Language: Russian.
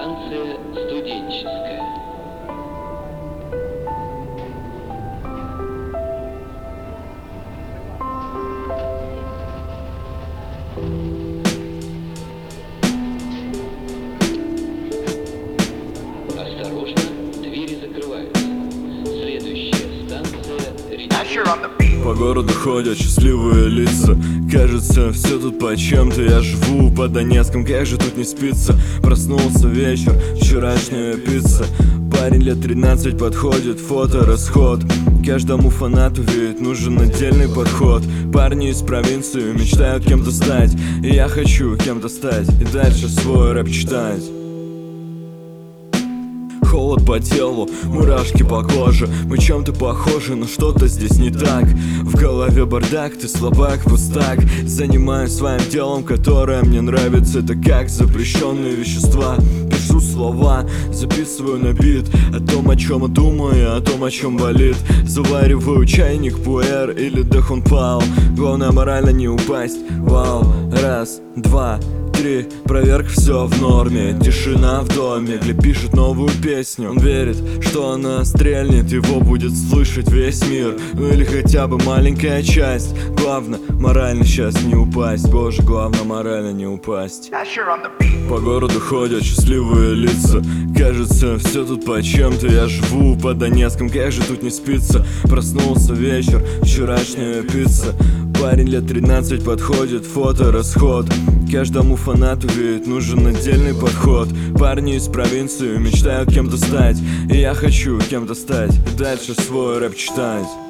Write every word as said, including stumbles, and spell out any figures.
Станция Студенческая. Осторожно, двери закрываются. Следующая станция Речная. По городу ходят счастливые лица. Кажется, все тут по чем-то. Я живу под Донецком, как же тут не спится. Проснулся вечер, вчерашняя пицца. Парень лет тринадцать подходит, фото расход. Каждому фанату ведь нужен отдельный подход. Парни из провинции мечтают кем-то стать, и я хочу кем-то стать, и дальше свой рэп читать. Холод по телу, мурашки по коже. Мы чем-то похожи, но что-то здесь не так. В голове бардак, ты слабак, пустак. Занимаюсь своим делом, которое мне нравится. Это как запрещенные вещества. Пишу слова, записываю на бит. О том, о чем я думаю, о том, о чем болит. Завариваю чайник, пуэр или дахунпал. Главное морально не упасть. Вау, раз, два, три, проверка, все в норме. Тишина в доме, Глеб пишет новую песню. Он верит, что она стрельнет, его будет слышать весь мир. Ну или хотя бы маленькая часть. Главное, морально сейчас не упасть. Боже, главное, морально не упасть. По городу ходят счастливые лица. Кажется, все тут по чем-то. Я живу под Донецком, как же тут не спится. Проснулся вечер, вчерашняя пицца. Парень лет тринадцать подходит, фото расход. Каждому фанату ведь нужен отдельный подход. Парни из провинции мечтают кем-то стать, и я хочу кем-то стать, и дальше свой рэп читать.